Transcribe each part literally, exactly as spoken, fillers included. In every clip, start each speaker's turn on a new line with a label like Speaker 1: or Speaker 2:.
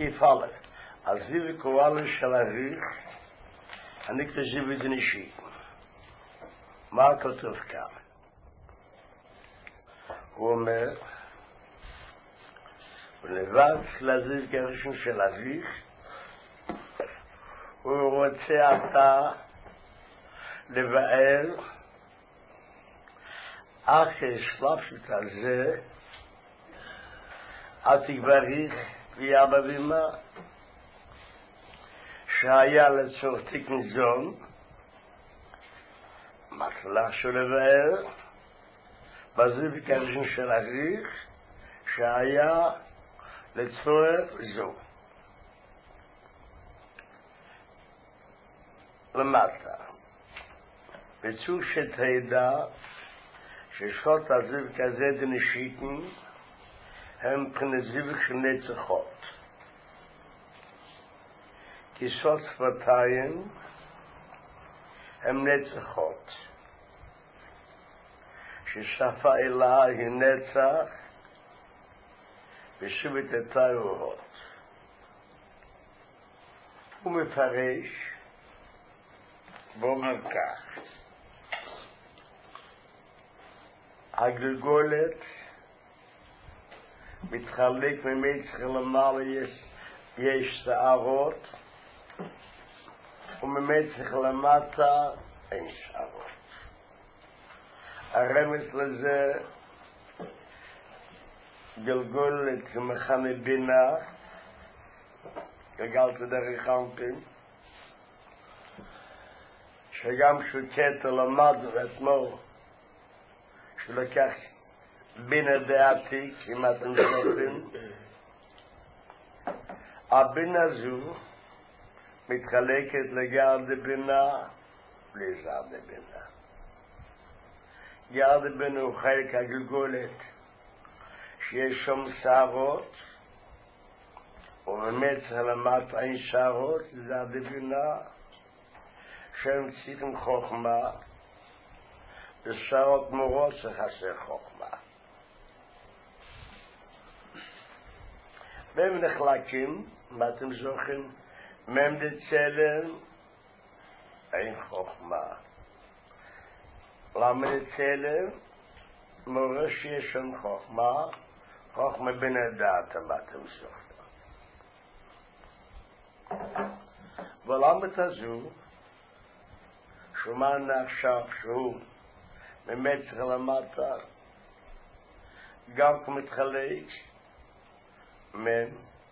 Speaker 1: gefallen. Als wir koalen Shalarich, אני כתזיב את נשי. מה כתוב כאן? הוא אומר, ולבד לזיז גרשון של אביך, הוא רוצה אתה לבאר אחרי שלפת על זה, אל תגבריך ויאבא ואמא, שהיה לצורך תיקון זון, מצלח של לבאר, בזה בקרשן של אביך, שהיה לצורך זון. למטה, בצור שתדע ששחות הזיו כזה דנשיתן הם פרנזיו שני צריכות. כיסות שפתיים הם נצחות. ששפה אלה היא נצח ושובת את אורות. הוא מפרש ואומר כך, הגלגולת מתחלק ממצח למעלה יש, יש שערות וממצח למטה אין שערות. הרמז לזה גלגולת כמחנה בינה, גלגלת דרך אנפים, שגם שוקט למד ואתמול שלקח בינה דעתי כמעט נשארים, הבינה זו מתחלקת לגרד בינה ולזרד בינה. גרד בינה הוא חלק הגלגולת שיש שם שערות ובמצח למטה אין שערות, לזרד בינה שהם צריכים חוכמה, בשעות מורות שחסר חוכמה. והם נחלקים, מה אתם זוכרים? מהם דצלם, אין חוכמה. למה דצלם? מורה שיש שם חוכמה, חוכמה בין הדעת, מה אתם זוכרים? ולמה תזו? שומענו עכשיו שהוא ממצח למטה גם כמתחלק מן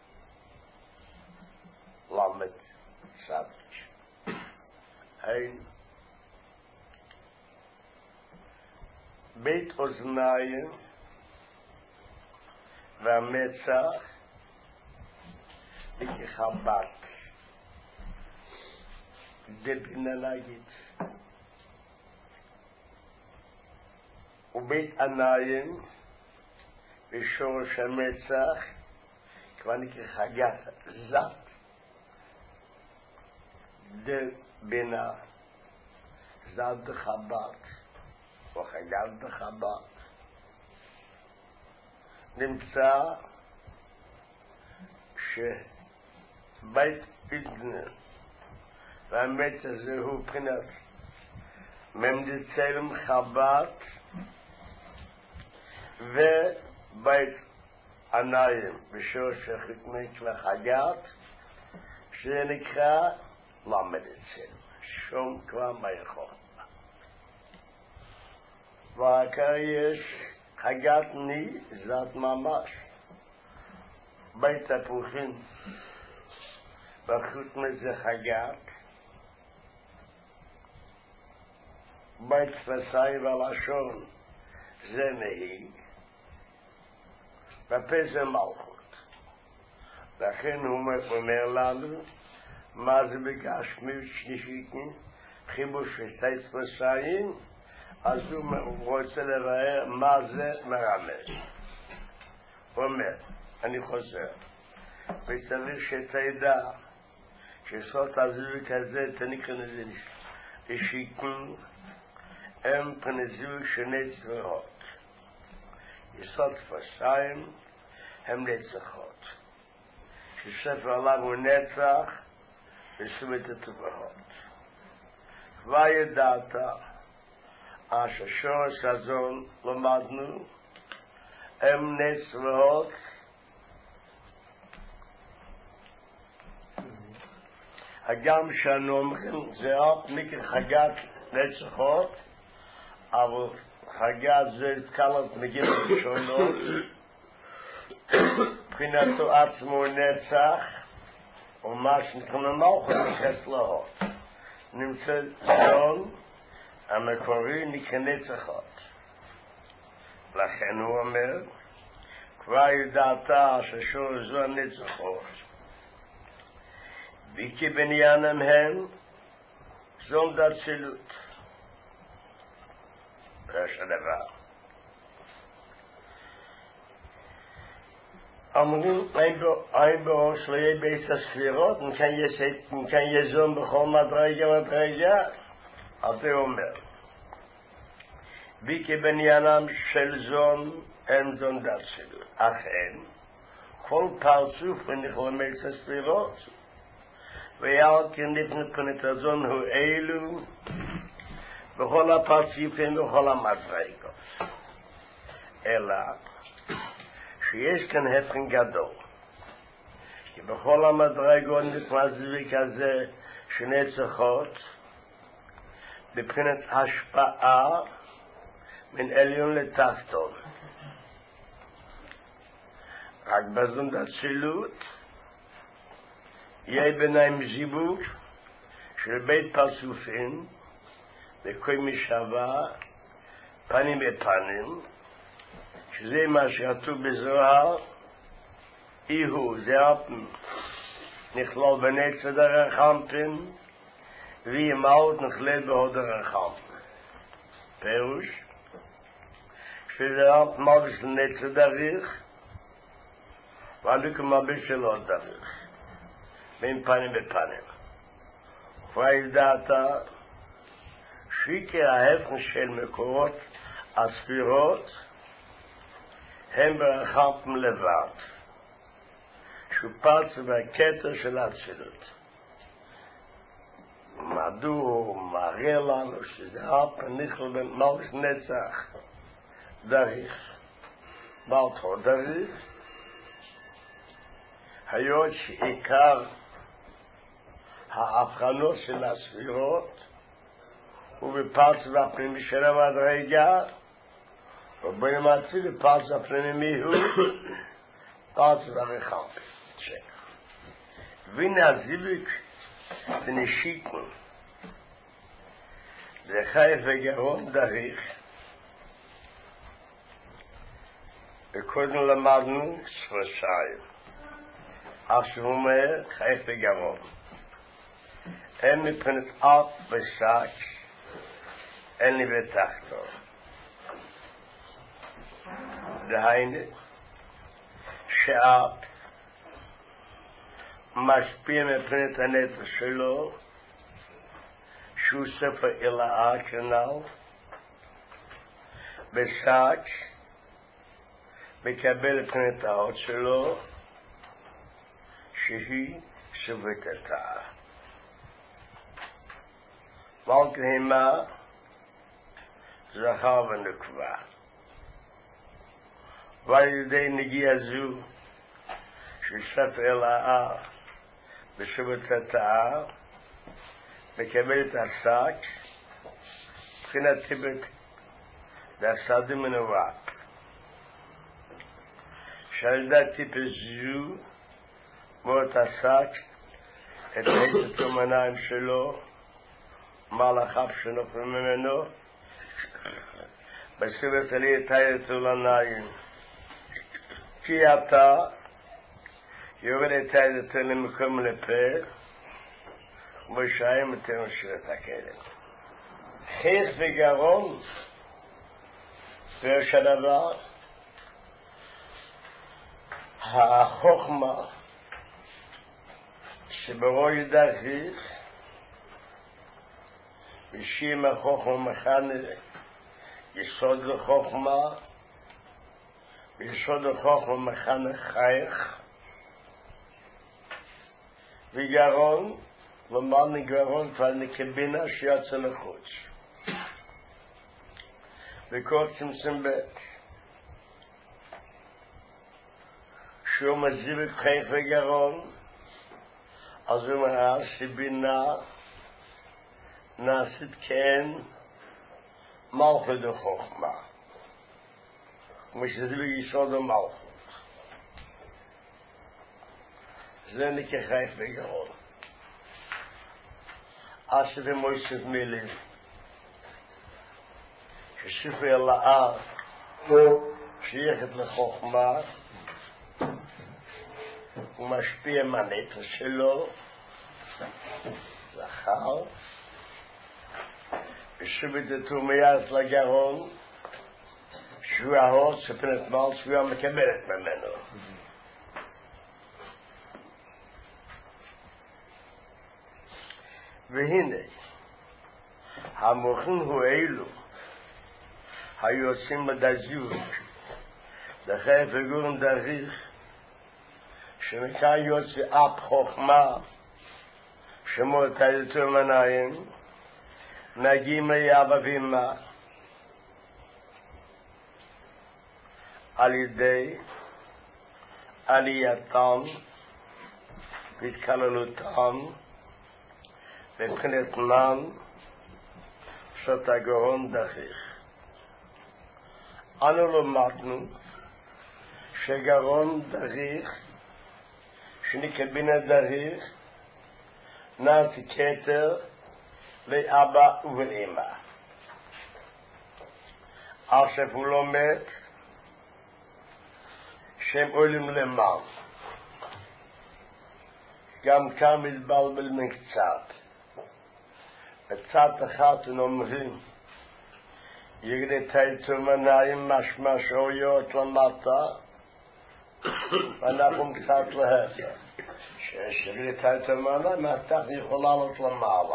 Speaker 1: למד סבש. אין בית אוזניים והמצח וכחבט דבינה להגיד ובית עיניים ושורש המצח כבר נקרא חגת זת דבינה זת דחבת או חגת דחבת נמצא שבית פתגנר והמצח זהו בחינת ממדצלם חבת ובית עיניים בשורש החתמית וחגת שזה נקרא למד אצל שום כבר מהיכול ואחר יש חגת ני זאת ממש בית הפוחים והחתמית זה חגת בית תפסי ולשון זה נהיג והפה זה מלכות. לכן הוא אומר לנו מה זה בגשמיות שלישית, חיבוש שתי תפסיים, אז הוא רוצה לבאר מה זה מרמז. הוא אומר, אני חוזר, וצריך שתדע שסוד הזיווג כזה תניקה לזה לשיקון הם פנזיווג שני צבאות. יסוד תפסיים הם נצחות. שספר עליו הוא נצח וסומת הטובעות. כבר ידעת אשר שורש הזון למדנו הם נצרות הגם שאנו אומרים זה רק מכן חגת נצחות אבל חגת זה התקלות מגיל ראשונות מבחינתו עצמו נצח ומה שנקרא מלכות נכנס להות נמצא זון המקורי נקרא נצחות לכן הוא אומר כבר ידעת ששורש זון נצחות וכי בניינם הם זון דצילות ראש הדבר אמרו אין בראש לא יהיה בית הספירות מכאן יזון בכל מדרגה מדרגה אתה אומר וכי בניינם של זון אין זון דצילות אכן כל פרצוף ונכלל בית הספירות ועל כן לפני הזון הוא אלו בכל הפרצופים ובכל המדרגות אלא שיש כאן הפרן גדול כי בכל המדרגות נתמזוויק הזה שנצחות בבחינת השפעה מן עליון לתחתון רק בזון דצילות יהיה ביניהם זיווג של בית פרצופים בכל משווה פנים בפנים שזה מה שכתוב בזוהר איהו זה נכלל בנצד הרחמפים ואימהות נכלל בהוד הרחמפים פירוש שזה רק מלבש לנצד הריך ואנו כמלבש של עוד הריך בין פנים בפנים כבר ידעת שיקר ההפך של מקורות הספירות הם ברחמפם לבד שופץ בקטר של הצילות מדוע מראה לנו שזה הפ נכלל בין מלבש נצח דריך מלכו דריך היות שעיקר ההבחנות של הספירות ובפרץ והפנימי של המדרגה ובין מעצי לפרץ והפנימי הוא פרץ והרחמפים והנה הזיווג ונשיקו זה חייף וגרון דריך וקודם למדנו שפרשיים אף שהוא אומר חייף וגרון הם מבחינת אף ושק אין לי בתחתו דהיינו שאף משפיע מבחינת הנצח שלו שהוא ספר אלאה כנ"ל בשק מקבל מבחינת האות שלו שהיא שבתתה ועל כהמה זכר ונקבה ועל ידי נגיע זו של ספר אלאה בשבתתה מקבל את השק מבחינת טיפת והסדים מנווק שעל ידי טיפת זו מות השק את היצת המניים שלו מהלכיו שנופל ממנו בסביבת עלי את היצת לניים כי אתה יורד את היצת למקום לפה ובשעים אתם שירת הכלם חיך וגרון פירוש הדבר החוכמה שברו ידע חיך בשם החוכמה מכנה יסוד לחוכמה ביסוד החוכמה מכנה חייך וגרון, ומאמן גרון כבר נקבינה שיוצא לחוץ. וכל צמצם בית. שהוא מזיב את חייך וגרון, אז הוא אומר שבינה נעשית כן מלכות וחוכמה. כמו שזה ביסוד המלכות. זה נקרא חייך וגרון. אשר ומויסף מילים. שספר אלאה שייכת לחוכמה, הוא משפיע מהנפש שלו, זכר, ושבתתו מיד לגרון, שהוא ההוד שפנת מעל שהוא המקבלת ממנו. והנה, המוחים הוא אלו, היוצאים בדזיוק, דחי פגורן דריך, שמכאן יוצא אף חוכמה, שמו את היותר מנעים, מגיעים ליאבא ואמא, על ידי עלייתם, והתקללותם, מבחינת מן, שאתה גאון דריך. אנו למדנו שגרון דריך, שנקבינה דריך, נעשי כתר לאבא ולאמא. עכשיו הוא לומד שהם עולים למעלה. גם כאן מתבלבל מקצת. בצד אחד הם אומרים יגדי תייצו מנעים משמע שאויות למטה, ואנחנו קצת להפך. שיגדי תייצו מנעים, מהתח יכול לעלות למעלה.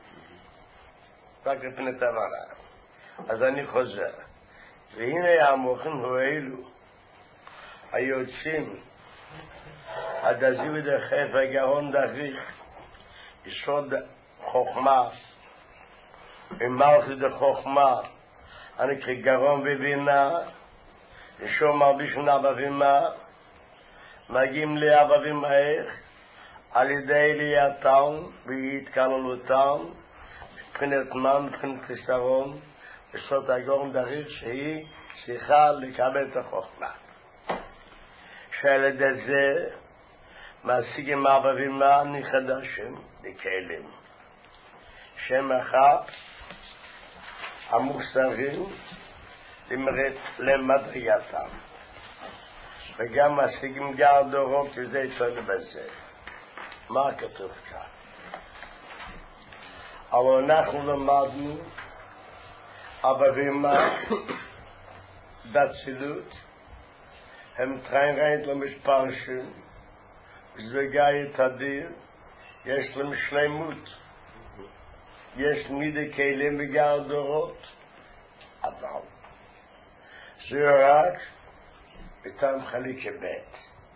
Speaker 1: רק לפני תמנה. אז אני חוזר. והנה המוחים הוא אלו, היוצאים, הדזיו דחף הגאון דריך, יסוד חוכמה, ומלכות דחוכמה, אני כגרון ובינה, ושום מרבישון אבא ואמא, מגיעים לאבא ואמא איך, על ידי עלייתם והתקללותם, מבחינת מן, מבחינת חיסרון, וסוד הגאון דריך שהיא צריכה לקבל את החוכמה. שעל ידי זה מעשיגים אבא ואמא מחדשים לכלים. שם אחד המוסרים למדרגתם. וגם מעשיגים גר דורות וזה יצא בזה. מה כתוב כאן? אבל אנחנו למדנו אבא ואמא בצילות הם טריין רייט למשפרשים וזגאי תדיר יש להם שלמות יש מידי כלים וגר דורות אבל זה רק בטעם חליקי בית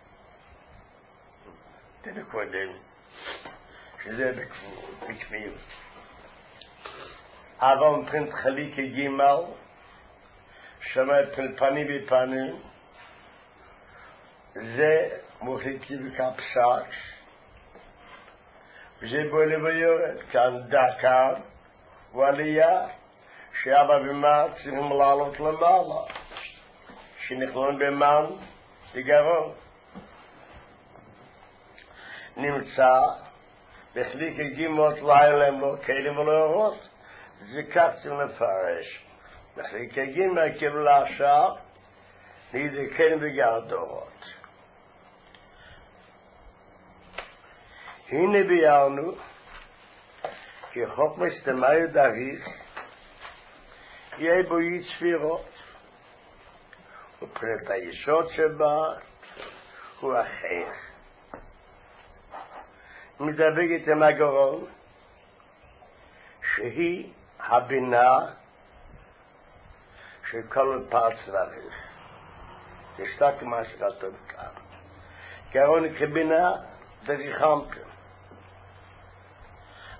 Speaker 1: תדע קודם שזה בקביעות אבל מבחינת חליקי גימל שמה את פנים בפנים זה מוחלטי בקפסק וזה בואי ויורד כאן דקה ועלייה שאבא ואמא צריכים לעלות למעלה שנכלון במן וגרון נמצא בחליק הגימות לילה הם לא כלים ולא אורות זה כך צריך לפרש בחליק הגימה כאילו לשאר לידי כלים וגר דורות הנה ביארנו כי חוק מסתמאי דריך יהיה בו אי צפירות ופרט היסוד שבה הוא אחר מדבקת עם הגרון שהיא הבינה של כל פרץ דריך זה שתק מה שכתוב כאן גרון כבינה דריכמתם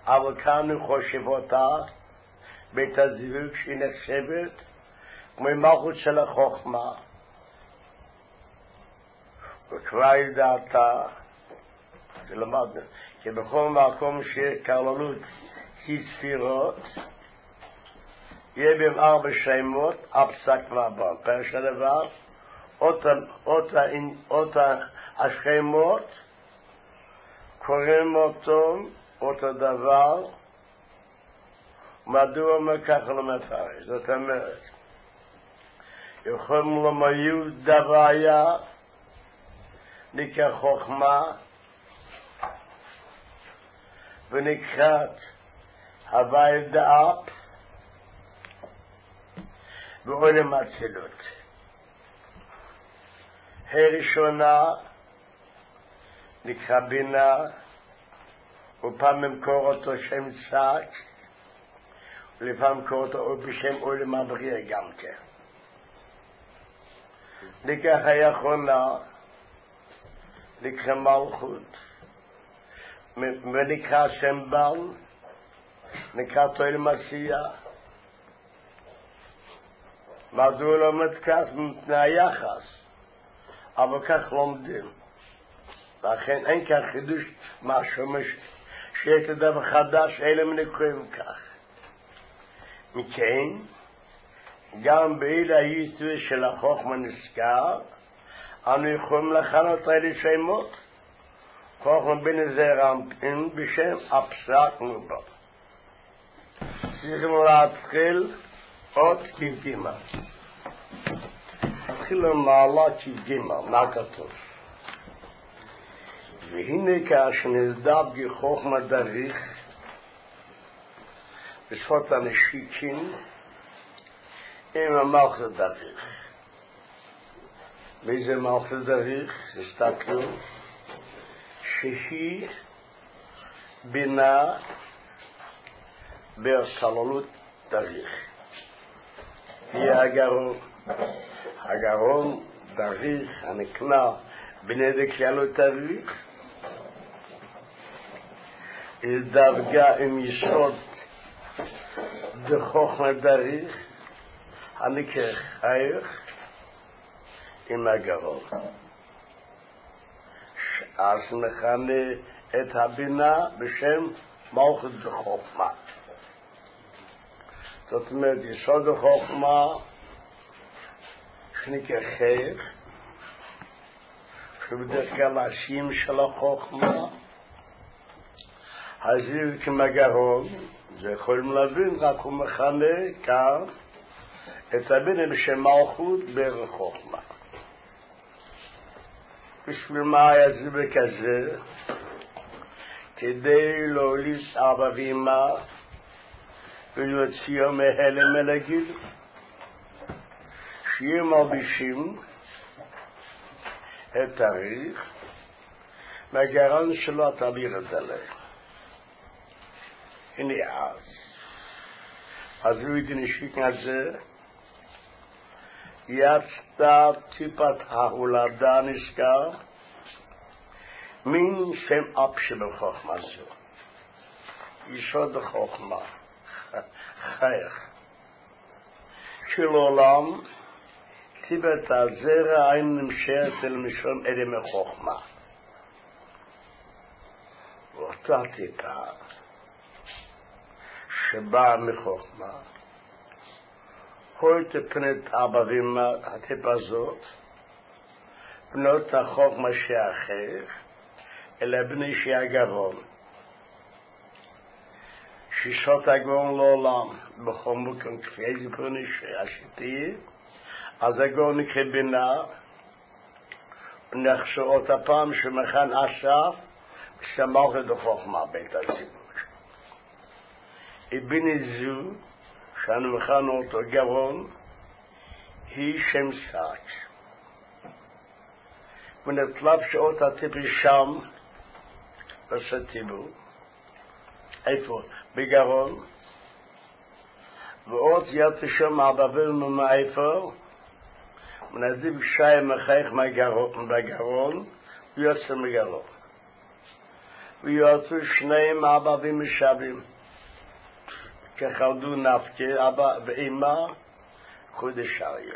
Speaker 1: אבל כאן הוא חושב אותה, בית הזיווג שהיא נחשבת, כמו מלכות של החוכמה. וכבר ידעתה, שלמדנו, כי בכל מקום שכללות היא ספירות, יהיה בהם ארבע שמות, הפסק והבן. פרש הדבר, אותה השמות, קוראים אותו, אותו דבר, מדוע מכך לא מפרש? זאת אומרת, יכולים לומר דביה, נקרא חוכמה, ונקראת הווי דאפ, ועולם אצילות. הראשונה נקרא בינה, ופעמים קורא אותו שם צק, ולפעמים קורא אותו בשם עולם הבריאה גם כן. נקרא היכונה, נקרא מלכות, ונקרא שם בל, נקרא תואל מסיע. מדוע לא מתכף מפני היחס, אבל כך לומדים. לכן אין כאן חידוש משהו שיש לדבר חדש, אלה מנקרים כך. מכן, גם באלה היסטוריה של החוכמה נזכר, אנו יכולים לכנות אלה שמות, חוכמה בן זעירנפין בשם הפסק מובן. צריכים להתחיל עוד כבגימה. נתחיל למעלה כבגימה, מה כתוב? והנה כאשר נזדב חוכמה דריך בשפות הנשיקים עם המלכות דריך. ואיזה מלכות דריך? הסתכלו שהיא בינה בהסללות דריך. היא הגרון. הגרון דריך הנקנה בני דקללות דריך דווקא עם יסוד דחוכמה דריך הנקרא חייך עם הגרון. אז מכנה את הבינה בשם מלכות דחוכמה. זאת אומרת, יסוד החוכמה שנקרא חייך, שבדרך כלל השם של החוכמה, הזיו כמגרון, זה יכולים להבין, רק הוא מכנה כאן את הבינה בשם מלכות בערך חוכמה. בשביל מה היה זיו כזה? כדי להוליס אבא ואמא ולהוציאו מהלם אל הגיל, שיהיה מלבישים את תאריך מהגרון שלו תעביר את עליהם. הנה אז. אז הוא ידנשיק הזה, יצתה טיפת ההולדה נזכר, מן שם אב שבחוכמה זו. יסוד החוכמה, חייך. של עולם, טיפת הזרע אין נמשרת אל משום אדם החוכמה. ואותה טיפה, שבאה מחוכמה, heute פנת אבא ואמא, הטיפה הזאת, בנות החוכמה שאחר, אלא בני שהגרון. שישות הגרון לעולם, בכל מקום כפי איזה פרוני שהשיתי, אז הגרון נקרא בינה, ונחשו אותה פעם שמכן אסף, כשמלך את החוכמה בית הציבור. בינה זו, שאנו מכנו אותו גרון, היא שם סק. ונטלב שעות הטיפי שם, בסטיבו, איפה? בגרון, ועוד יד שם הבבל ממאיפה, ונזיב שי מחייך בגרון, ויוצא מגרון. ויוצאו שניהם אבא ומשבים. כחלדו נפקי אבא ואמא חודש אריה.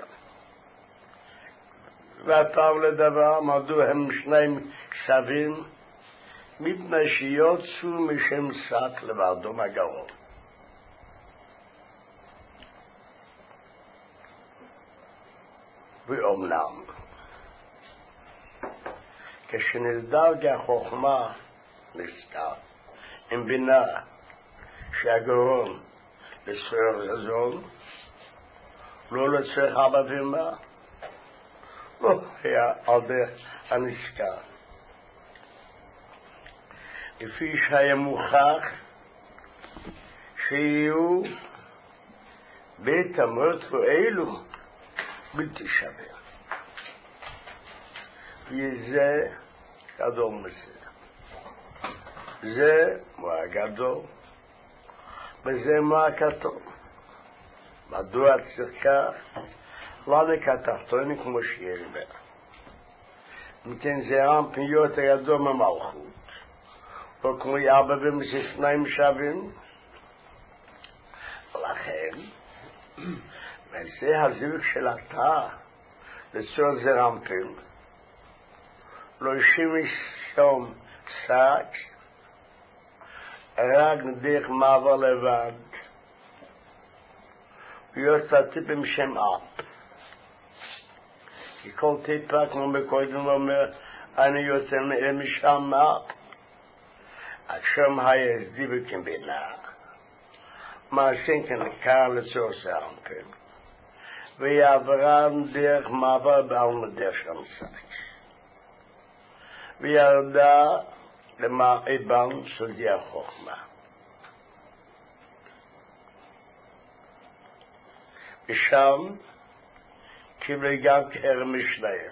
Speaker 1: והפעם לדבר, מדוע הם שניהם שווים? מפני שיוצאו משם שק לבדו מהגרון. ואומנם, כשנלדג החוכמה נסתר, עם בינה שהגרון לסוער יזון, לא לצריך אבא ואמא, לא היה על דרך הנזכר. לפי שהיה מוכח שיהיו בית המות ואלו בלתי שווה. וזה גדול מזה. זה מה גדול, וזה מה קטון. מדוע צריכה לנק התחתון כמו שירבה. מכן זה עם פניות הידו ממלכות. או כמו אבא ומשניים שווים. לכן, וזה הזיווג של התא לצור זרמפים, לא שימש שום שק, רק דרך מעבר לבד, ויוצא טיפים שם אפ. כי כל טיפה, כמו מקודם אומר, אני יוצא משם אפ, עכשיו היה זיווג בינה. מעשים כנקר לצור זרמפים. ויעברם דרך מעבר בעלמדר שם שק. וירדה למעיבן סודי החוכמה. ושם קיבל גם כערם משניים.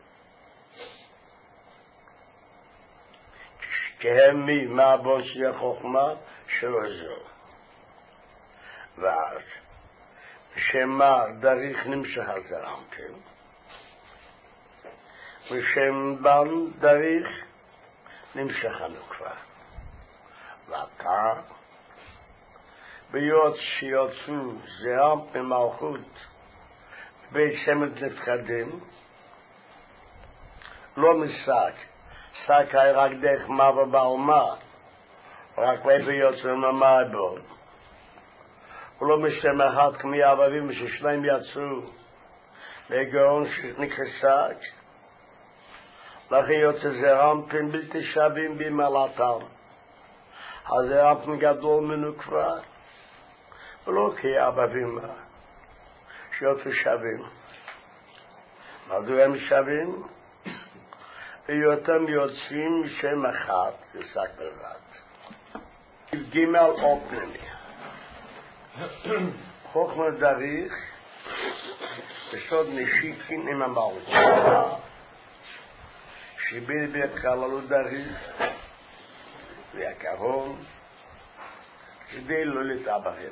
Speaker 1: כהם מי מהבון סודי החוכמה שלא זו. ואז שמה דריך נמשך הזרמפים, ושם בן דריך נמשך הנוקבה. ועתה, ביות שיוצאו זרמפ ממלכות בית שמת נפחדים, לא משק, שק היה רק דרך מעבר בעלמה, רק ואיפה יוצאו ממעבוד. ולא משם אחד כמי אבבים ששניים יצאו לגאון שנקרא שק, לכן יוצא זרמפים בלתי שווים במעלתם. הזרמפים גדול מנוקבה, ולא כאבבים שיוצאו שווים. מדוע הם שווים? ויותם יוצאים משם אחד לשק בלבד. ג' אופנמי חוכמה דריך בסוד נשיקין עם המלכות שביל בהתחללו דריך והקרון כדי לא להתעברים.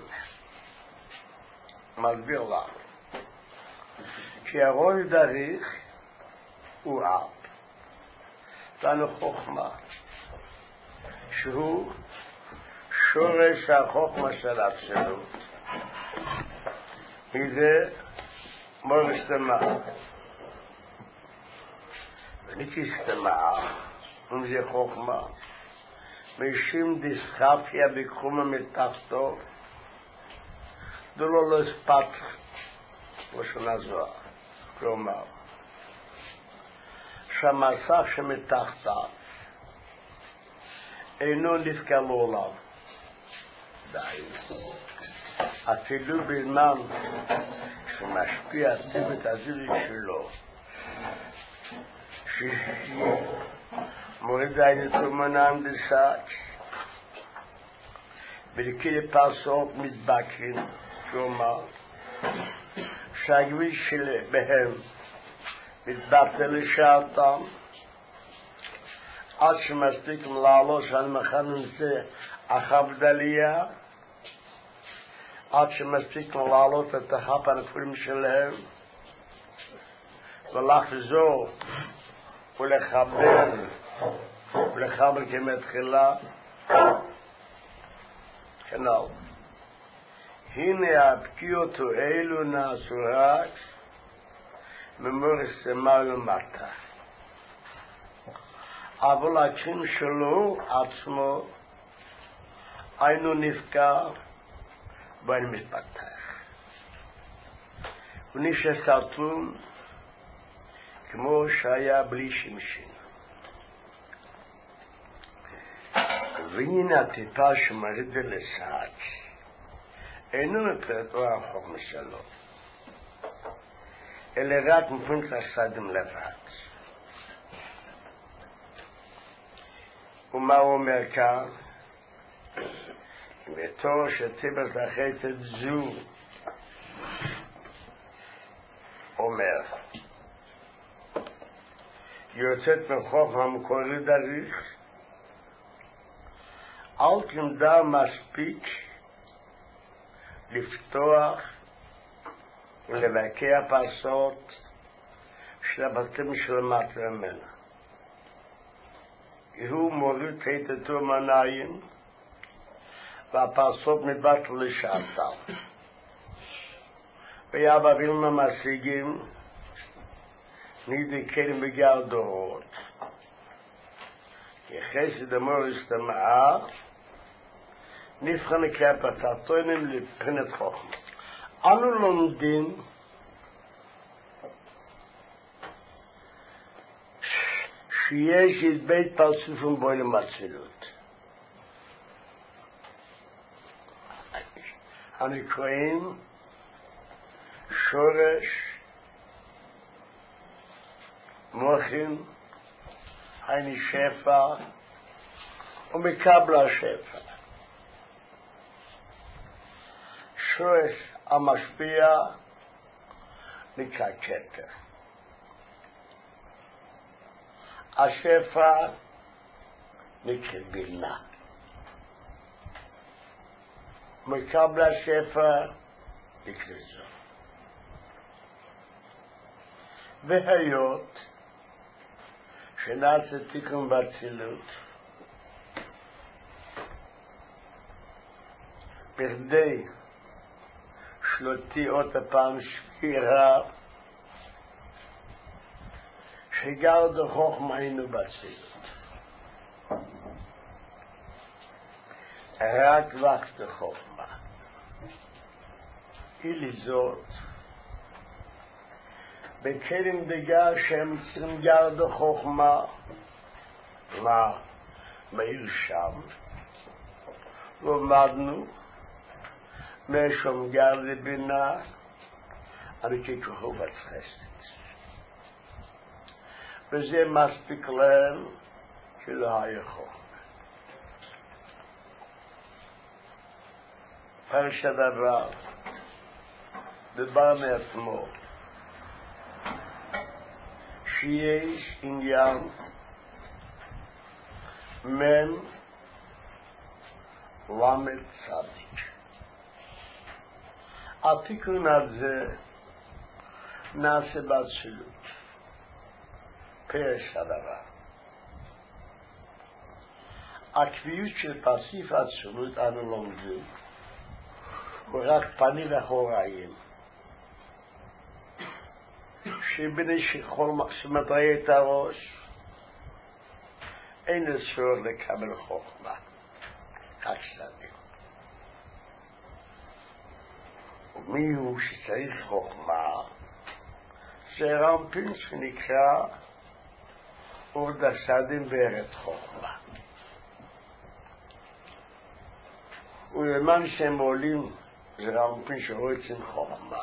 Speaker 1: מסביר לנו כי הרון דריך הוא אב, לנו חוכמה שהוא שורש החוכמה של absolut. זה מורש תמר. וניקיס תמר, אם זה חוכמה, משום דיסחפיה בקרומה מתחתו, דולו לא אספת לשון זוהר. כלומר, שהמסך שמתחתיו אינו נפקע לעולם. אפילו בזמן שמשפיע צוות הזיווג שלו, שמורידה את תומנם דשק, ולכי פרסות מתבקרים, כלומר, שהגביש שלהם מתבטל לשעתם, עד שמספיק לעלות שעל מחנן זה החבדליה, עד שמספיק לעלות את הפנפורים שלהם ולחזור ולחבר ולאחר מכן מתחילה כנ"ל. הנה הפגיעות האלו נעשו רק ממורס למעלה מטה. אבל הקרים שלו עצמו אינו נפגע ואין מתפתח. הוא נשאר סתום כמו שהיה בלי שמשין. והנה הטיפה שמרדה לסעד אינו מפרטו החוכמה שלו, אלא רק מפונק הסדים לבד. ומה הוא אומר כאן? בתור שטיבת החטאת זו אומר יוצאת מחוכמה המקורי דריך, אל תלמדה מספיק לפתוח ולבקע פרסות של הבתים שלמטה ממנה. הוא מוריד חטאתו מהעין והפרסות מתבטל לשעתה. ויאבא וילמה משיגים נידי כלים בגלל דורות. כי חסד המורס תמאה נבחן כפת התוינים לבחינת חוכמה. אנו לומדים שיש את בית פרצופים בו למצלות. הנקראים שורש, מוחין, הייני שפע ומקבל השפע. שורש המשפיע נקרא כתר. השפע נקרא בינה. מקבל השפע נקרא זו. והיות שנעשה תיקון באצילות בכדי שלותי עוד הפעם שפירה שגר דחוכמה היינו באצילות רק וक्त דחוכמה אילי זאת בכלים דגר שהם צריכים גר דחוכמה מה מאיר שם למדנו משום גר לבינה אני ככוחו בצחסת וזה מספיק להם שלא היה חוכמה. פרש הדבר דבר מעצמו שיש עניין מן למד צדיק. התיקון הזה נעשה באצילות. פרש הדבר. הקביעות של פסיף האצילות אנו לומדים הוא רק פנים ואחוריים. שבני שכל שמטריה את הראש אין אסור לקבל חוכמה רק צדיק. ומי הוא שצריך חוכמה? זה רמפין שנקרא אורד הסדים בארץ חוכמה. ולמען שהם עולים זה רמפין שרוצים חוכמה.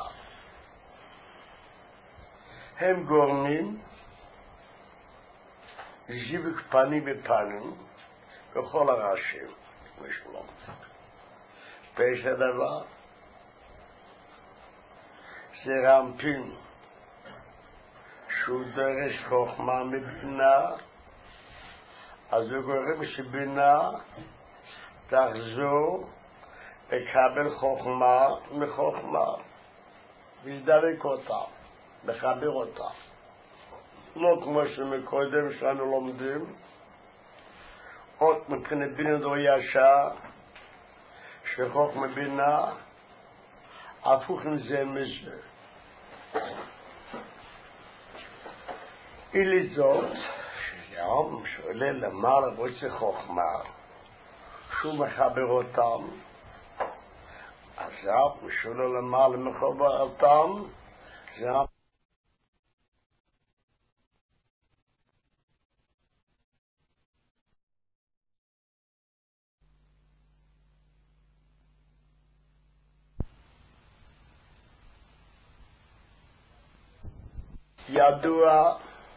Speaker 1: הם גורמים זיווג פנים בפנים בכל הראשים ושלום. פשע הדבר זה רמפין שהוא דרש חוכמה מבינה, אז הוא גורם שבינה תחזור לקבל חוכמה מחוכמה ולדלק אותה, לחבר אותה. לא כמו שמקודם שאנו לומדים עוד מבחינת בינה דו ישר, שחוכמה בינה, הפוך מזה מזה. אילי זאת, שיום שעולה למעלה רוצה חוכמה, שהוא מחבר אותם, אז זה אף משולה למעלה מחבר אותם, זה אף ידוע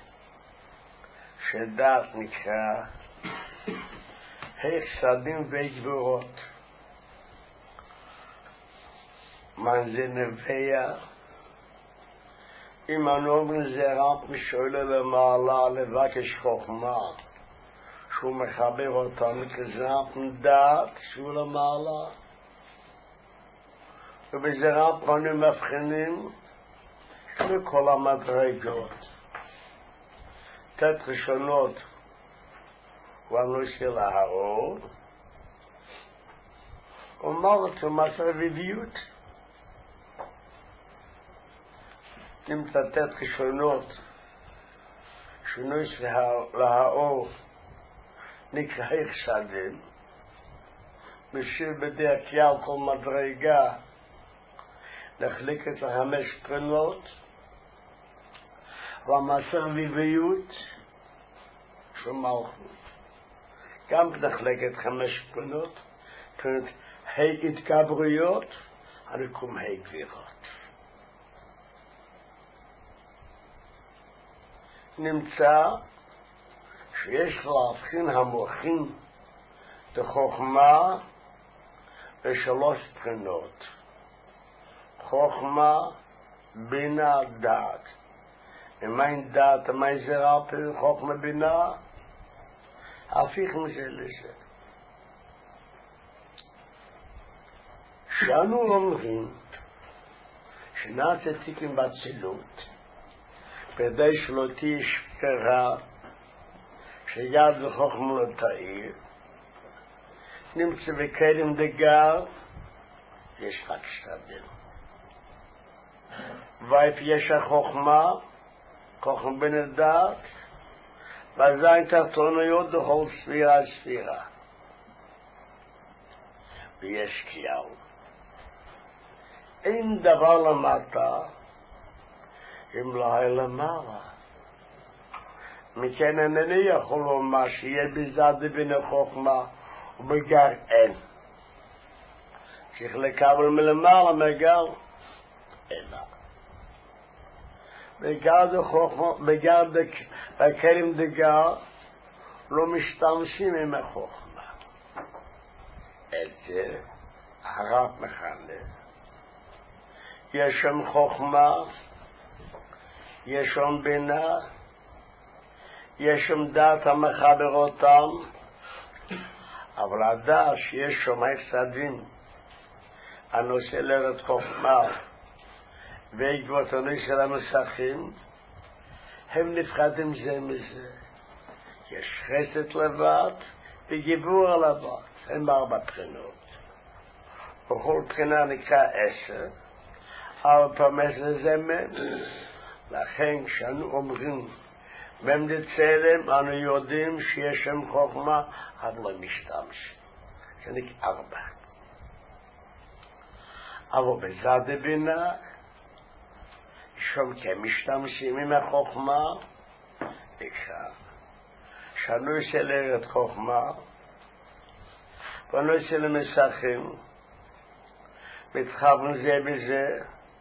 Speaker 1: שדעת נקרא החסדים וגבורות. man זה נביע, אם אנו אומרים זה רק משולה למעלה לבקש חוכמה, שהוא מחבר אותם כזאת דעת שהוא למעלה, ובזה רק אנו מבחינים בכל המדרגות. תת ראשונות הוא הנושא להאור, אומר את מה סביביות. נמצא תת ראשונות שנושא להאור נקרא החסדים, בשביל בדרך כלל כל מדרגה נחלק את החמש קרנות, והסביביות של מלכות גם נחלקת חמש קרנות, קרנות התגברויות הנקום הגבירות. נמצא שיש להבחין המוחים בחוכמה בשלוש קרנות: חוכמה, בינה, דעת. ומיין דעת, מיין זה רפי, חוכמה, בינה, הפיך מזה לזה. שאנו אומרים שנעשה תיקים בצילות, כדי שלא תהיה שפרה, שיד וחוכמה לא תאיר, נמצא בקדם דגר, יש רק שתיים. ואיפה יש החוכמה, חוכמה בין הדעת, והזין תחתוניות בכל ספירה ספירה. ויש קיהו. אין דבר למטה, אם לא היה למעלה. מכן אינני יכול לומר שיהיה בזד בין החוכמה ובגר אין. צריך לקבל מלמעלה מגר אינה. בגר דחוכמה, בגר דקרים דגר, לא משתמשים עם החוכמה. את זה הרב מכנה. יש שם חוכמה, יש שם בינה, יש שם דעת המחבר אותם, אבל הדעת שיש שם החסדים, הנושא לארץ חוכמה, ועקבות הנושא למסכים, הם נפחדים זה מזה. יש חסד לבד וגיבור לבד, הם ארבע בחינות. בכל בחינה נקרא עשר, אבל פעם עשר זה מם. לכן כשאנו אומרים מם דצלם, אנו יודעים שיש שם חוכמה, אבל לא משתמש. זה נקרא ארבע. אבל בזד בינה, שם כמשתמשים עם החוכמה, נקרא. שאנו עושה לארץ חוכמה, ואנו עושה למסכים, מתחברים זה בזה,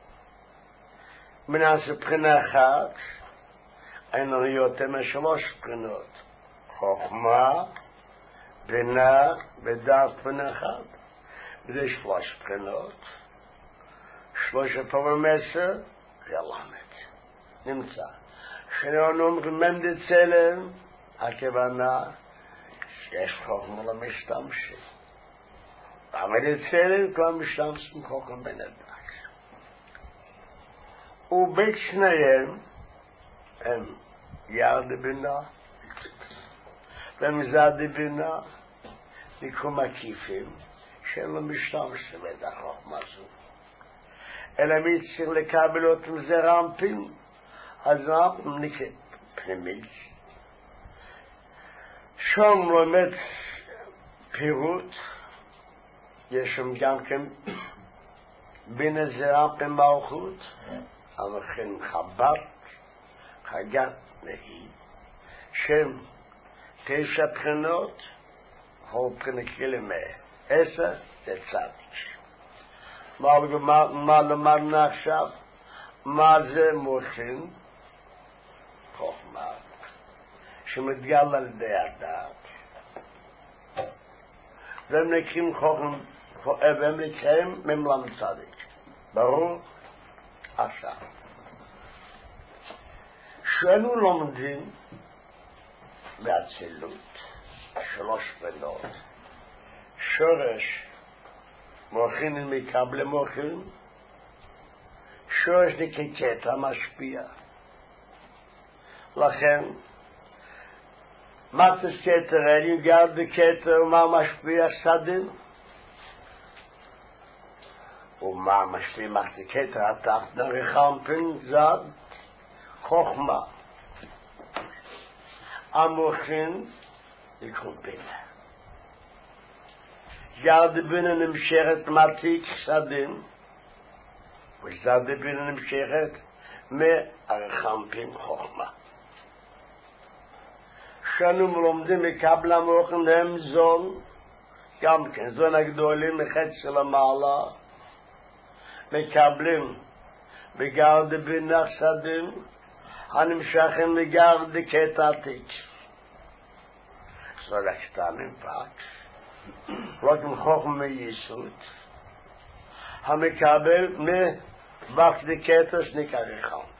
Speaker 1: מנעשה בחינה אחת, היינו יותר משלוש בחינות, חוכמה, בינה, ודעת בחינה אחת, וזה שלוש בחינות, שלושה פעמים עשר, זה למד, נמצא. כשאנו אומרים מם דצלם, הכוונה שיש חוכמה למשתמשים. אבל דצלם כבר משתמשים חוכמה בין הדעת. ובית שניהם הם ירד בינה, והם זד בינה, נקרא מקיפים, שאין לו משתמש את החוכמה הזו. אלא מי צריך לקבל אותם זה רמפים, אז רמפים נקרא פנימית. שם לומד פירוט, יש שם גם כן בין איזה רמפים מלכות, המכין חב"ד, חגת נהי, שם תשע בחינות, כל בחינה קילמה, עשר זה צדיק. מה, מה למדנו עכשיו? מה זה מוחין? חוכמה, שמתגלה על ידי הדעת. והם נקראים חוכם, והם נקראים ממלם צדיק. ברור? עכשיו. שאנו לומדים באצילות שלוש בנות. שורש מוחין מקבל מוחין, שורש נקטע משפיע. לכן, מה תסקטר, אני גר בקטר ומה משפיע סדים? ומה משפיע מחתקטר, התחת נרחמפין זד, חוכמה. המוחין יקרו בינה. גר דבינה נמשכת מתיק סדים, וזד דבינה נמשכת מהרחמפין חוכמה. שאנו מלומדים מקבל המוחין הם זון, גם כן זון הגדולים מחצי למעלה, מקבלים בגר דבינה סדים, הנמשכים לגר דקטע עתיק. זו לקטנים פק, רק עם חוכמה מיסוד, המקבל מבק דקטע שנקרא רחמפ.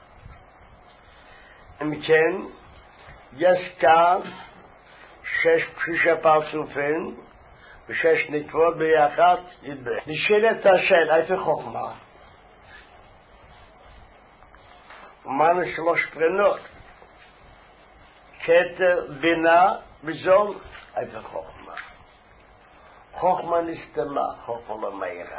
Speaker 1: אם כן, יש כאן שש פשישה פרצופים ושש נקבות ביחד ידבר. נשאלת השאלה, איפה חוכמה? ומנו שלוש פרינות. כתר, בינה וזון, איפה חוכמה? חוכמה נסתמה, חוכמה לא מהירה.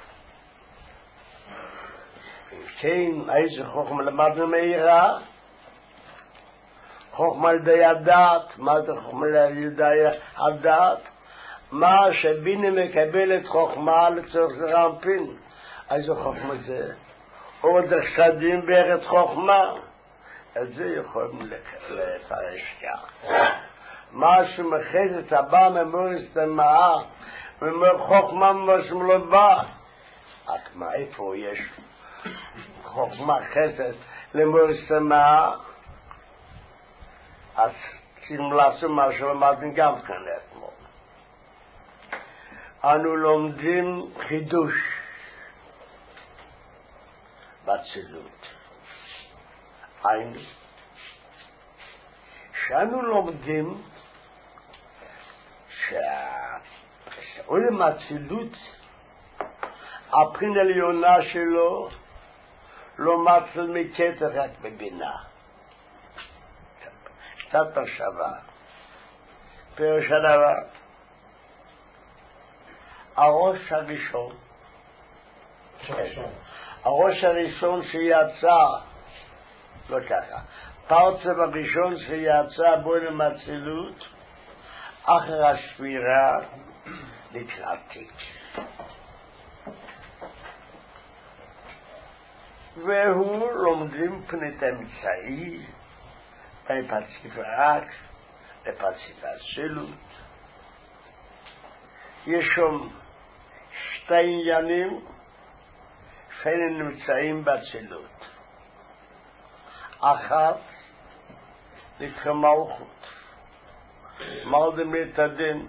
Speaker 1: אם כן, איזה חוכמה למדנו מהירה? חוכמה על ידי הדעת. מה זה חוכמה על ידי הדעת? מה שבינה מקבלת חוכמה לצורך רמפין. איזה חוכמה זה? עוד החסדים בארץ חוכמה. את זה יכולים לפרש כך. מה שמחזת הבא ממורס תמאה, ממור חוכמה ממורסם לא בא. רק מה, איפה יש חוכמה חסד למורס תמאה? אז צריכים לעשות מה שלמדנו גם כאן אתמול. אנו לומדים חידוש בצילות. היינו, שאנו לומדים שעולם הצילות, הבחין העליונה שלו לא מתחיל מכתר רק בבינה. קצת השווה. פירוש הדבר, הראש הראשון, הראש הראשון שיצא, לא ככה, פרצב הראשון שיצא בעולם הצילות, אחר השבירה נקרא תיק. והוא לומדים פנית אמצעי, בפציף רק, בפציף הצילות. יש שם שתי עניינים שהם נמצאים בצילות. אחת, נקרא מלכות. מלכות הדין,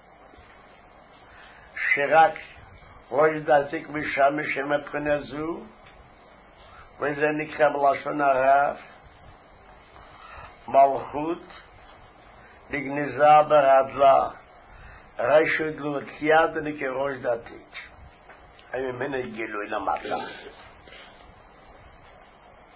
Speaker 1: שרק ראש דתיק משמש מבחינה זו, וזה נקרא בלשון הרב, מלכות בגניזה ברדלה, רשות להוציאה דנקרא ראש דתיק. אני ממנה גילוי למטה.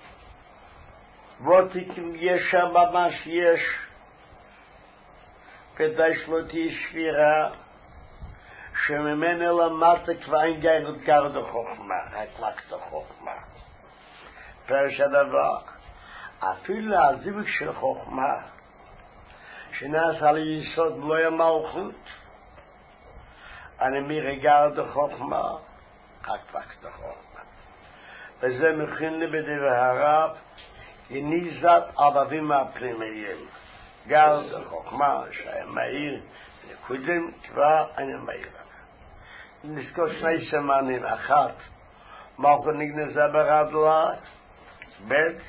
Speaker 1: ותיקים יש שם ממש יש, ויש לו תשפירה, שממנו למטה כבר אין גיירות גר דחוכמה, רק דחוכמה. פרש הדבר, אפילו הזיווג של חוכמה, שנעשה ליסוד לא המלכות, אני מרגע דחוכמה, רק דחוכמה. וזה מכין לי בדבר הרב, יניזת אבבים הפנימיים. גר דחוכמה, שהיה מהיר, נקודם כבר אני מהיר. נזכור שני סמנים, אחת, מלכות נגנזה ברדלה, בית,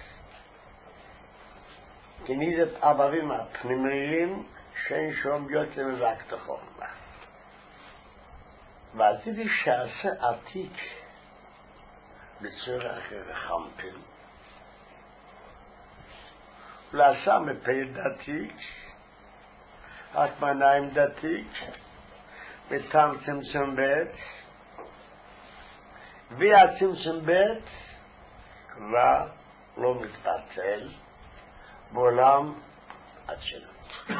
Speaker 1: יניזת אבבים הפנימיים, שאין שום יוצא מזק דחוכמה. ועשיתי שעשה עתיק בצורה אחרת חמפים. ולעשה מפה דתיק, רק מניים דתיק, ותם צמצום בית, והצמצום בית כבר לא מתבטל בעולם עצלות.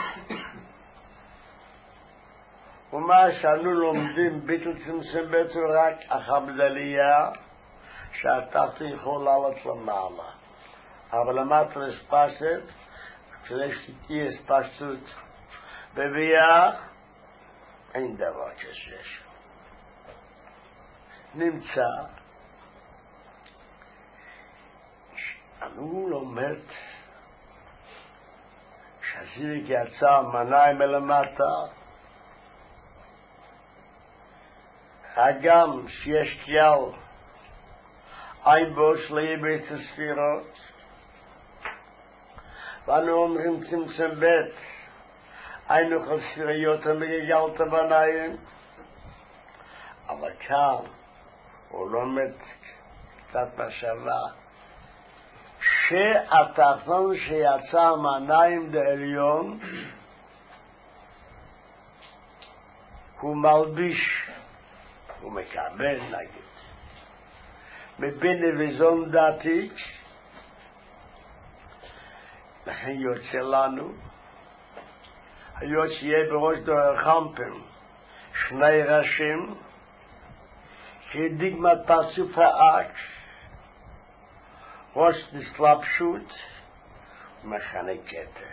Speaker 1: ומה שאנו לומדים ביטל צמצום בית הוא רק החבדליה שהתחת יכול לעלות למעלה. אבל למטה לספסת, כדי שתהיה ספסות בביאה, אין דבר כזה. נמצא, אנו לומד שהזיווג יצא מניים מלמטה, הגם שיש כלל אין בו שלי בית הספירות, ואנו אומרים צמצם בית, היינו חספirיות המגגלת בניים, אבל כאן הוא לומד קצת בשווה, שהתחתון שיצא מהניים דעליון, הוא מלביש, הוא מקבל נגיד, מבין נביזון דתיק, לכן יוצא לנו, היות שיהיה בראש דור חמפים, שני ראשים, כדגמת פרצוף האק, ראש נסלבשות, ומחנה כתר.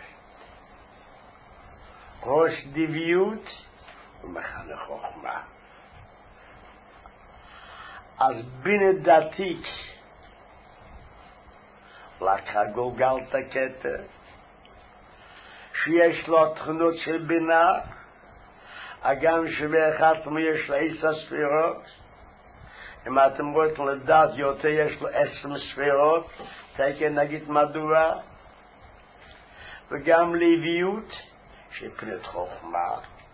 Speaker 1: ראש דביות, ומחנה חוכמה. אז בינה דתיק, לקחה גולגלת הכתר, שיש לו תכונות של בינה, הגם שבאחת יש לו עשר ספירות, אם אתם רואים לדעת יותר יש לו עשר ספירות, תקן נגיד מדוע, וגם לוויות, שפנית חוכמה,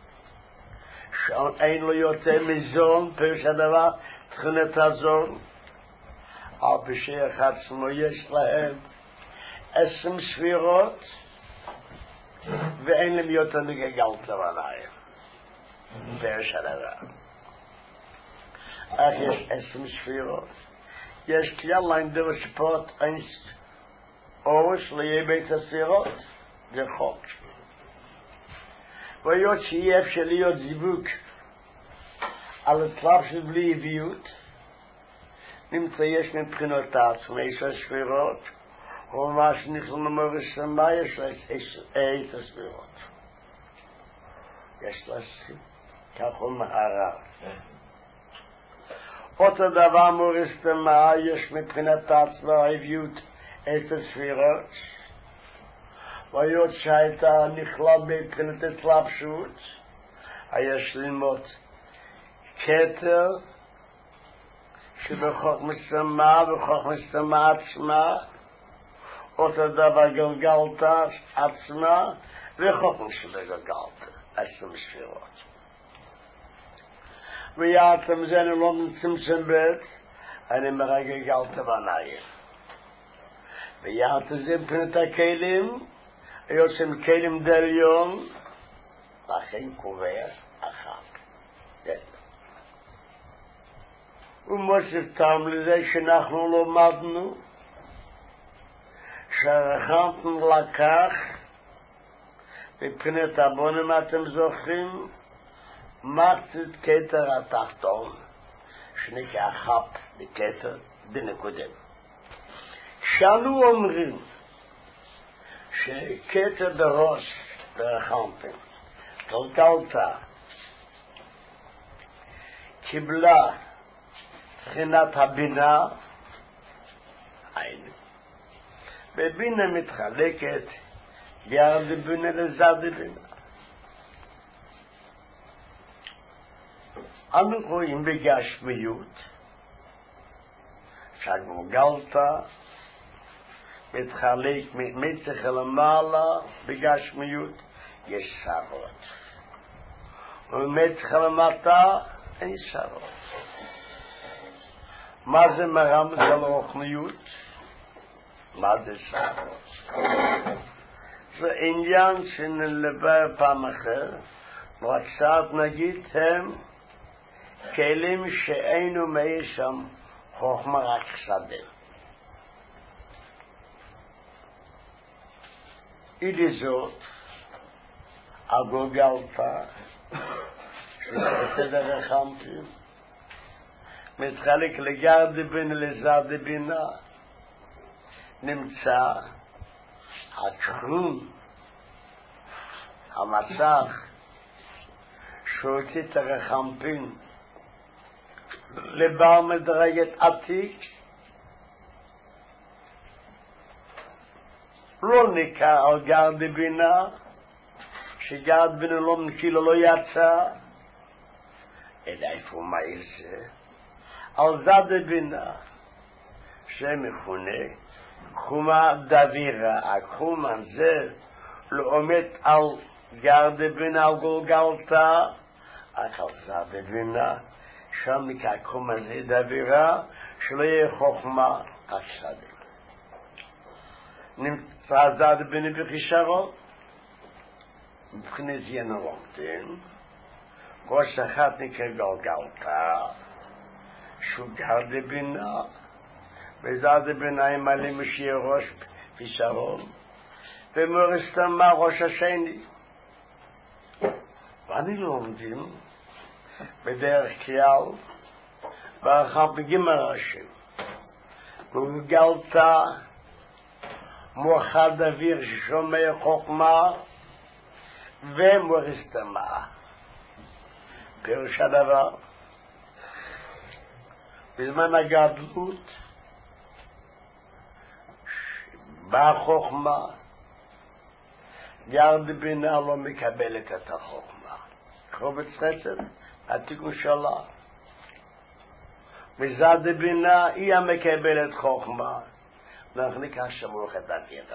Speaker 1: שאין לו יותר מזון, פרש הדבר, תכונת הזון, אבל בשייך עצמו יש להם עשר ספירות, ואין להם יותר מגגלת בניים. פרש הדבר. אך יש עשר ספירות. יש כלל אין דבר שפות אין אורש ליהיה בית הספירות. זה חוק. והיות שיהיה אפשר להיות זיווג על הצלב של בלי עביות, נמצא יש מבחינות עצמו עשר ספירות, ומה שנכלל למורש שמה יש עשר ספירות. יש לשים, כך הוא מהרב. אותו דבר מורש שמה יש מבחינת עצמו עביות עשר ספירות, והיות שהייתה נכלל מבחינת התלבשות, יש ללמוד כתר, שבחוכמה שמה וחוכמה שמה עצמה, אותו דבר גלגלת עצמה וחוכמה שלה גלגלת, עשר ספירות. ויעתם זה אני לא מצמצם בית, אני מרגע גלגלת בניים. ויעתם זה מבחינת הכלים, יוצאים כלים דליון, לכן קובע אחת. ומוסיף טעם לזה שאנחנו לומדנו שהרחמתם לקח מבחינת הבונים אתם זוכרים, מחצית כתר התחתון, שנקרא חפ בכתר בנקודם. שאנו אומרים שכתר בראש ברחמפן, גלגלתא, קיבלה בחינת הבינה, אין. בבינה מתחלקת ירד בינה לזד בינה. אנו רואים בגשמיות שהגלגלתא מתחלק ממצח למעלה בגשמיות יש שרות, וממצח למטה אין שרות. מה זה מרמז על רוחניות? מה זה שרות? זה עניין שנלבר פעם אחר, רק קצת נגיד הם כלים שאינו מאיר שם חוכמה רק שדה. אידי זאת, הגלגלתא, בסדר החמפים, מתחלק לגרד בינה לזד בינה, נמצא הקרום, המסך, שהוציא את הרחמפים לבר מדרגת עתיק, לא נקרא על גרד בינה, שגרד בינה לא כאילו לא יצא, אלא איפה מאיר זה? על זד בינה, שמכונה חומה דבירה. החום הזה לא עומד על גרד בינה, על גלגלתא, רק על זד בינה, שם נקרא חום הזה דבירה, שלא יהיה חוכמה רק שדה. נמצא זד בינה בחישרון, מבחינת ינורומתן, ראש אחת נקרא גלגלתא, שהוא גרד בינה, וזד בינה עם עלי משיע ראש חישרון, ומורסתמה ראש השני. ואני לא עומדים בדרך כלל, ואחר פגימה ראשים. גלגלתא, מוחד אוויר ששומע חוכמה, ומורסתמה. פירוש הדבר, בזמן הגדלות, באה חוכמה, גרד בינה לא מקבלת את החוכמה. קובץ חסד, התיקון שלה. וזד בינה היא המקבלת חוכמה. אנחנו נקרא שמוך את הדירה.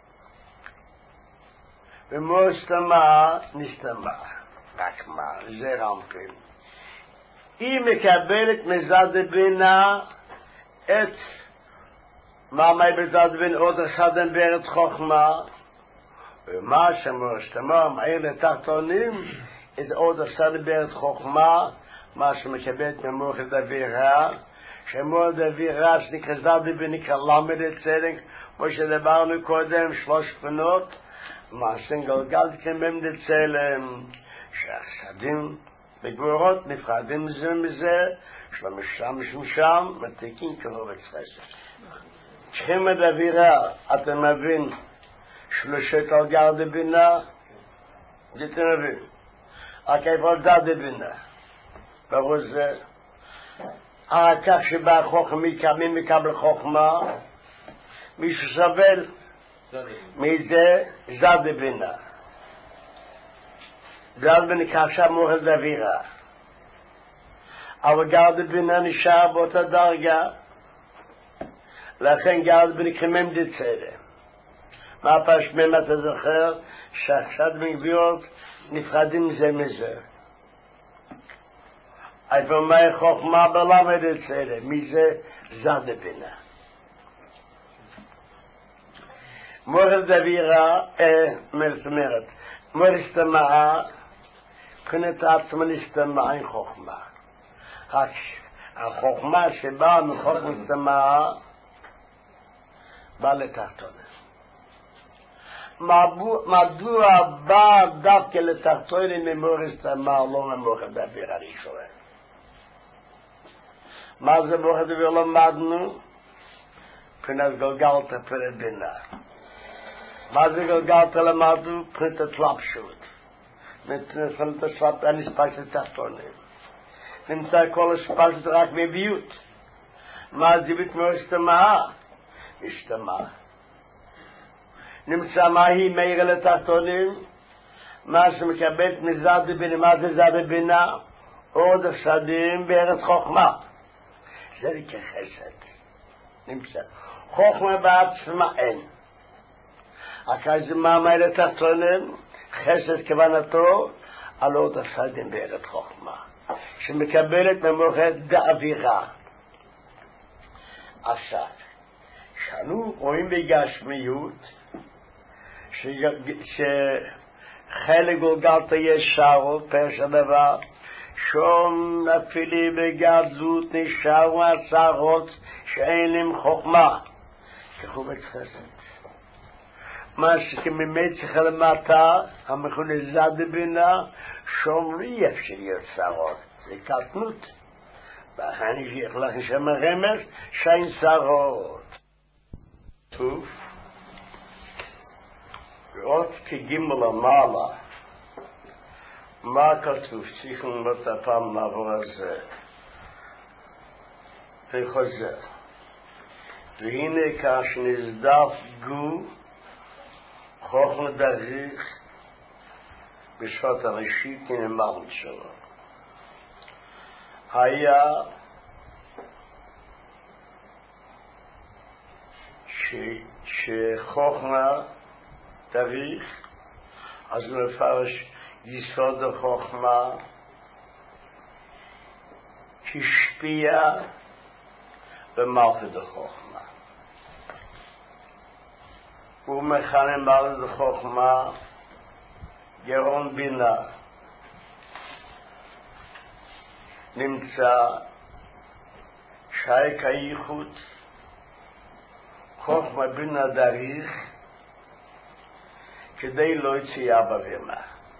Speaker 1: ומורסתמה נסתמה. רק מה, זה רמפים. היא מקבלת מזד בינה את מעמי בזד בינה עוד אחד בארץ חוכמה, ומה שמורסתמה מעיר לתחתונים את עוד אחד בארץ חוכמה, מה שמקבלת ממורכת אווירה, שמורכת אווירה שנקרא זד בינה נקרא למד הצדק, כמו שדברנו קודם, שלוש פנות, מה שגלגלת כמם דצלם, שהחסדים בגבורות נפרדים מזה מזה, שלא משם משום שם, מתיקים קרוב אצלסת. שכמת אווירה, אתה מבין, שלושת על גרד בינה, זה אתה מבין. רק איפה זד בינה. ברור זה, אחר כך שבא חוכמה, מי מקבל חוכמה, מישהו סבל, מזה זד בינה. גרד בינה נקרא מורכת אווירה. אבל גרד בינה נשאר באותה דרגה, לכן גרד בינה כמם דצלם. מה פשמם אתה זוכר? שהחסד מגבירות נפרדים זה מזה. איפה מה חוכמה בלמד דצלם? מזה זד בינה. מורכת אווירה, זאת אומרת, מורסתמה, מבחינת עצמה נסתמה אין חוכמה. רק החוכמה שבאה מחוכמה סתמה, באה לתחתונה. מדוע בא דווקא לתחתונים ממורס תמר לא ממוח דבר אני שואל מה זה מוח דבר למדנו? פרנס גלגלת פרד בינה מה זה גלגלת למדנו? פרנס התלבשות נמצא שלב אני ספשת תחתונים נמצא כל הספשת רק מביות מה זה בית מורס תמר? השתמע נמצא מהי מהירה לתחתונים מה שמקבלת מזד בבינה מה זה זד בבינה עוד הפסדים בארץ חוכמה זה נקרא חסד נמצא חוכמה בעצמה אין אחרי זה מה מהי לתחתונים חסד כוונתו על עוד הפסדים בארץ חוכמה שמקבלת ממוחד באווירה עכשיו שאנו רואים בגשמיות שחלק גולגלת ישרו, פרש הדבר, שום נפילי בגדלות נשארו הצהרות שאין להם חוכמה. ככו בצחסת. מה שכממצח למטה, המכונה זד בינה, שום לא אפשר להיות צהרות. זה קטנות. ואני אגיד לך שם הרמז, שאין צהרות. טוב. עוד כגימל המעלה מה כתוב? צריכים לראות הפעם לעבור על זה וחוזר והנה כאש נזדף גו חוכמה דריך בשפת הראשית נאמרת שלו היה ש... שחוכמה תריך אז מפרש יסוד החוכמה השפיע במלכות החוכמה הוא מכנה מלכות החוכמה גרון בינה נמצא שייך הייחוד חוכמה בינה דריך כדי לא יציאה בבימה.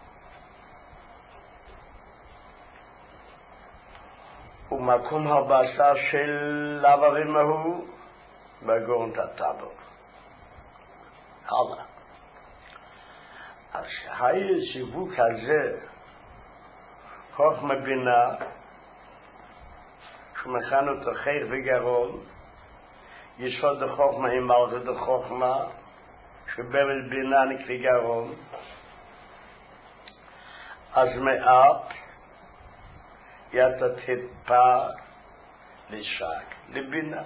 Speaker 1: ומקום הבשר של הבבימה הוא בגורן תטבור. הלאה. אז היה סיבוק הזה, חוכמה בינה, שמכן אותו חייך וגרון, יסוד החוכמה עם מלכות החוכמה, שבבל בינה נקרא גרון אז מעט יתה טיפה לשק לבינה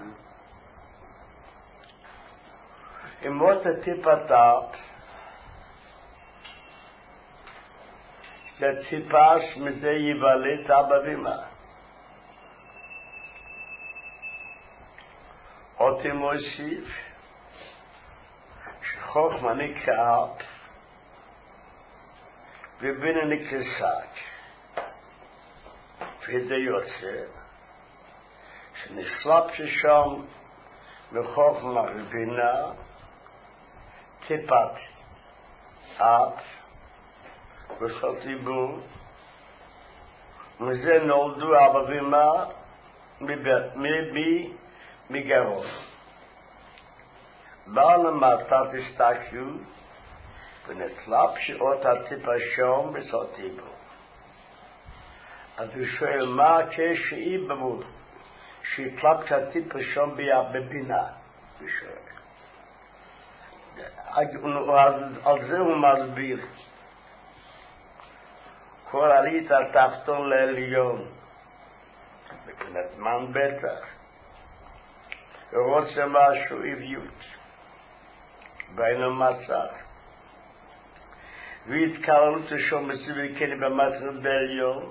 Speaker 1: אם מות הטיפה טאפ לטיפש מזה יבלט הבבימה אותי מוסיף חוכמה נקרא אפ ובינה נקרא שק וזה יוצא שנשלפ ששם מחוכמה ובינה טיפת אפ ושל טיבור מזה נולדו הבבימה מגרון בעל המטת הסתכלו ונצלב שעות הטיפה שום בסוטי בו. אז הוא שואל מה הקשר איבמו שהצלב כטיפה שום בבינה? הוא שואל. על זה הוא מסביר. כל עלית התחתון לעליון. מבחינת מן בטח. הוא רוצה משהו איביות. בין המצב והתקררות שום בסביבי כלי במצב בעליון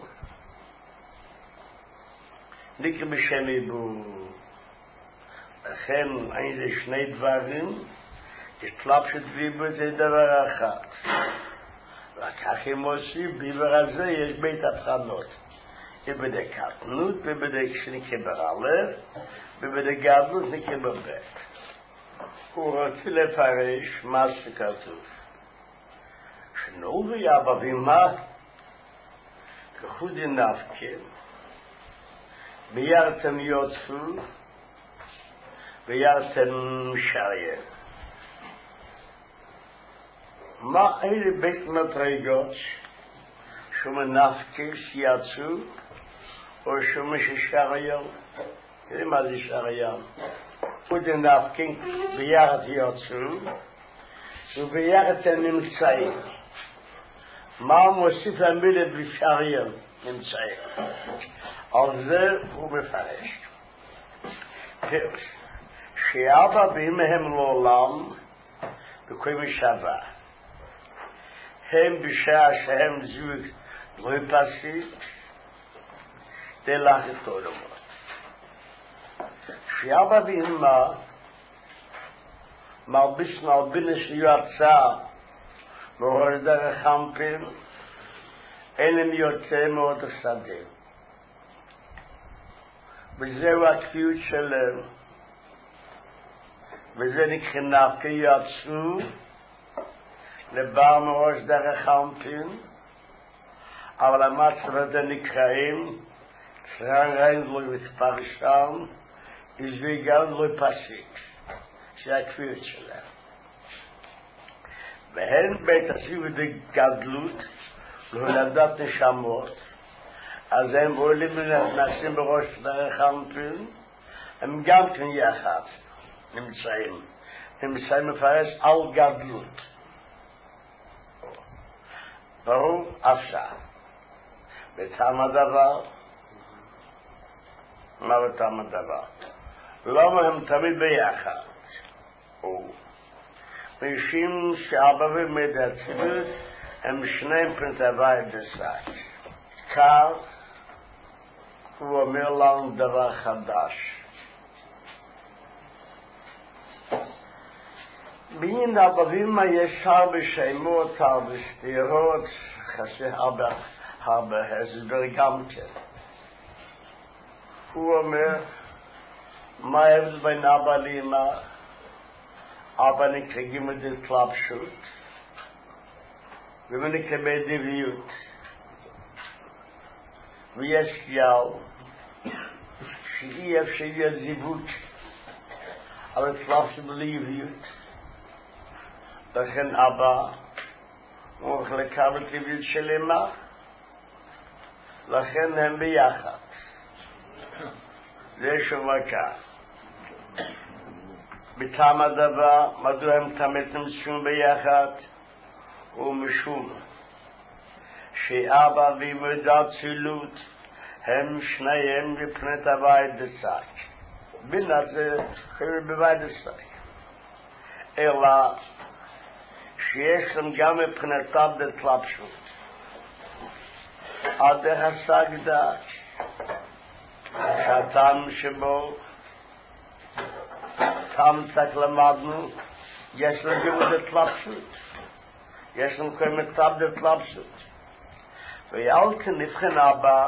Speaker 1: נקרא בשם איבור לכן אין זה שני דברים התלבשת ביבר זה דבר אחד וכך הם עושים ביבר הזה יש בית הבחנות בבדק קטנות בבדק שנקרא ברלב בבדק גדלות נקרא בבית הוא רוצה לפרש מה שכתוב נו ויאבא וימה כחודי נפקה בירתם יוצפו בירתם שריה מה אלה בית מדרגות שמנפקה שיצאו או שמששריה תראי מה זה שריה כחודי נפקה בירת יוצאו ובירתם נמצאים מה מוסיף למילה בשריה נמצאים על זה הוא מפרש פירוש שאבא בימיהם לעולם בכל משווה הם בשעה שהם זוג לא יפסיק תלך את עולמות שאבא בימה מרביס נרבינס יועצה ואור דרך חמפין אינם יוצא מאוד השדה וזהו הכפיות שלהם וזה נקרא כי יצאו לבר מראש דרך חמפין אבל המצב הזה נקראים צרן לא יתפרשם איזוויגן לא יפסיק זה הכפיות שלהם והן בית הסיבו דגדלות להולדת נשמות אז הם עולים ונכנסים בראש דרך חמפין הם גם כן יחד נמצאים נמצאים מפרש על גדלות ברור אפשר בטעם הדבר מה בטעם הדבר למה הם תמיד ביחד משום שאבא ומדעציות הם שניים פרטבי דסק כך הוא אומר לנו דבר חדש בין אבבים יש הרבה שמות, הרבה סתירות חסר הרבה הרבה הסבר גם כן הוא אומר מה ההבדל בין אבא לאמא אבא נקרא גימל דתלבשות ונקרא בדביות ויש כלל שאי אפשר יהיה זיוות על התלבשות בלביות לכן אבא מחלקה בטבעיות של אמא לכן הם ביחד זה שומקה בטעם הדבר מדוע הם תמיד נמצאים ביחד ומשום שאבא ומדע צילות הם שניהם בפנת הבית דסק בינת זה חייב בבית דסק אלא שיש להם גם מבחינתם דתלבשות עד הסגדה שהטעם שבו טעם צק למדנו יש להם גם דתלבשות יש להם כל מצב דתלבשות ויאל כנבחן אבא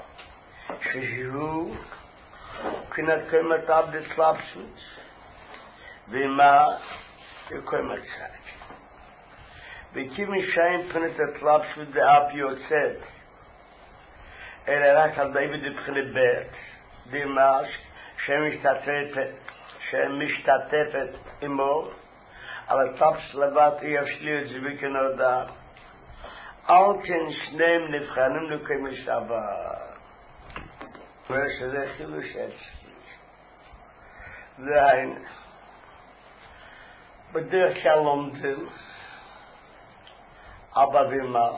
Speaker 1: שהוא כנת כל מצב דתלבשות ומה כל מצב וכי משיים פנת התלבשות דאפ יוצאת אלא רק על די בדבחני בית דמש שמשתתפת שמשתתפת עמו אבל התלבשות לבד אי אפשלי את זה בכנודה אל כן שניהם נבחנים לכי משבה ושזה חילוש אצלי והנה בדרך כלל לומדים אבא ואמא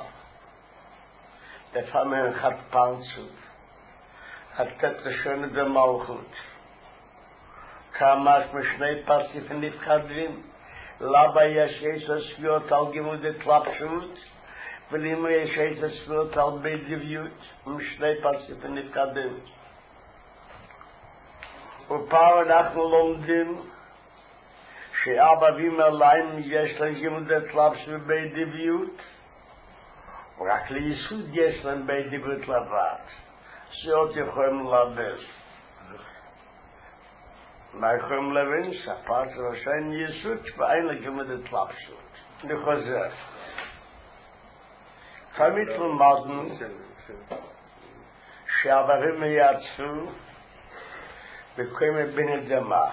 Speaker 1: לפעמים חד פרצוף לתת ראשון במלכות כמה משני פרצופים נפחדים למה יש עשר ספיות על גימוד התלבשות ולמה יש עשר ספיות על בית דביות ומשני פרצופים נפחדים ופעם אנחנו לומדים שאבא ואמא להם יש להם גימוד התלבשות ובית דביות רק ליסוד יש להם בית דביות לבד שעוד יכולים לבס מה יכולים להבין שהפרט ראשון יסוד ואין לגימוד התלבשות אני חוזר תמיד למדנו שהדברים יצאו בכל בינה דמה.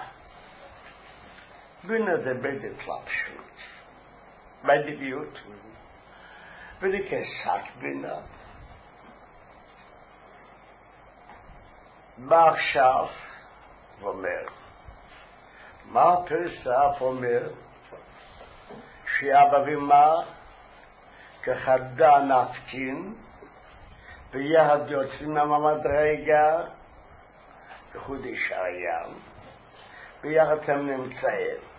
Speaker 1: בינה זה בהתלבשות, בדביות, בדקסת בינה. מה עכשיו אומר? מה פרסף אומר? שאבא ומה כחדה נפקין ביחד יוצאים מהמדרגה לחודש הים ביחד הם נמצאים